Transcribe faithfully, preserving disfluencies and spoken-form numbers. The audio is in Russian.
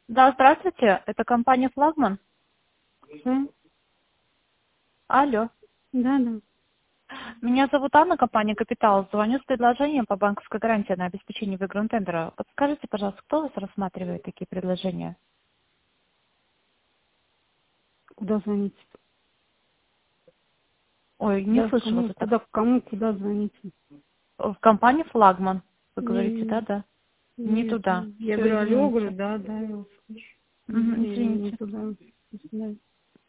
Да, здравствуйте. Это компания «Флагман». Да, Алло. да, да. Меня зовут Анна, компания «Капитал». Звоню с предложением по банковской гарантии на обеспечение выигранного тендера. Подскажите, пожалуйста, кто у вас рассматривает такие предложения? Куда звонить? Ой, не Да, слышу вас. кому, Это куда, кому, куда звонить? в компании «Флагман». Вы говорите, Не, да, да? Не нет, туда. я Все, говорю, алло, говорю, извините. да, да, я вас слышу. Мгм, Не, не извините. туда. До свидания.